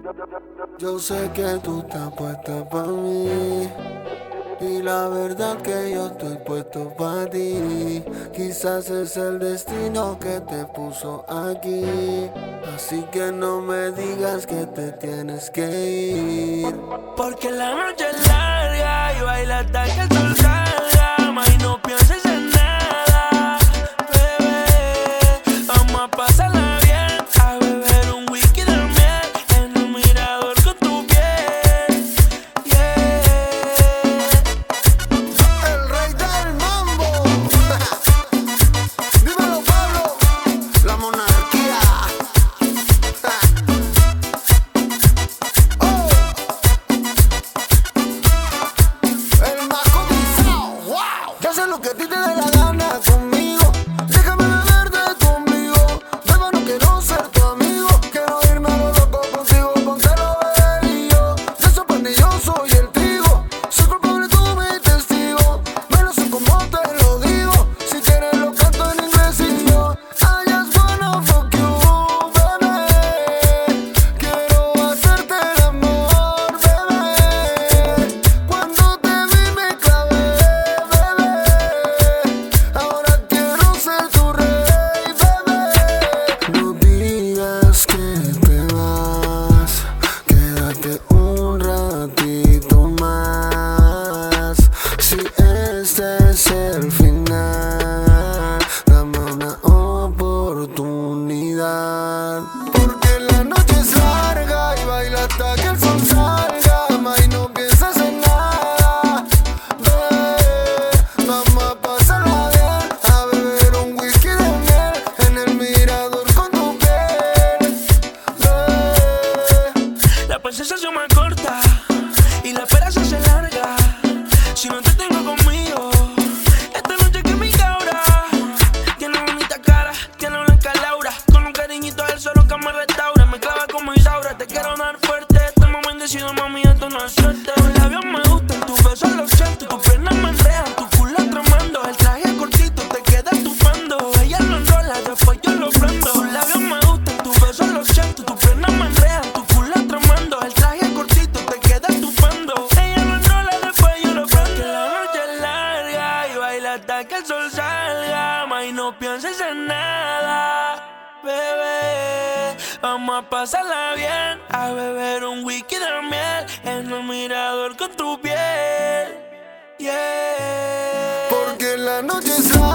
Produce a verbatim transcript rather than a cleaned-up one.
Yo sé que tú estás puesta para mí y la verdad que yo estoy puesto para ti. Quizás es el destino que te puso aquí, así que no me digas que te tienes que ir. Porque la noche es larga y baila hasta que el sol salga. Ma, y no pienses en nada, bebé. Vamos a pasarla bien, a beber un whisky de miel en un mirador con tu piel, yeah. El rey del mambo. Dímelo, Pablo, la monarquía. Oh. El más cotizado, wow. Yo sé lo que a ti te dé la gana conmigo. Déjame beber de tu ombligo. Beba, no quiero ser tu amigo. Quiero irme a lo loco contigo. Póntelo, baby, yo. De esos panes yo soy el trigo. Soy culpable, tú mi testigo. Me lo sé como te lo digo. Si quieres lo canto en inglés y yo I just wanna fuck you, bebé. Quiero hacerte el amor, bebé. Cuando te vi me clavé, bebé. Ahora quiero ser tu rey, bebé. No digas que te vas, quédate un ratito más. Si este es el final, dame una oportunidad. Porque la noche es larga y baila hasta que el sol salga. Ma, y no pienses en nada, bebé. Vamos a pasarla bien, a beber un whisky de miel en el mirador con tu piel, bebé. La paciencia se me corta y la espera se hace larga. Si no te tengo conmigo, esta noche que mi cabra tiene bonita cara, tiene blanca Laura. Con un cariñito él solo que me restaura. Me clava como Isaura, te quiero dar fuerte. Estamos bendecidos, mami, esto no es suerte. Tus labios me gustan, tus besos los siento. Tus piernas me enredan, tu culo tramando. El traje cortito te queda estupendo. Ella lo enrola, después yo lo prendo. Tus labios me gustan, tus besos los siento. Tus piernas me enredan, tu culo tramando. El traje cortito te queda estupendo. Ella lo enrola, después yo lo prendo. Que la noche es larga y baila hasta que el sol salga. Ma, y no pienses en nada, bebé. Vamos a pasarla bien, a beber un whisky de miel en el mirador con tu piel, yeah. Porque la noche es larga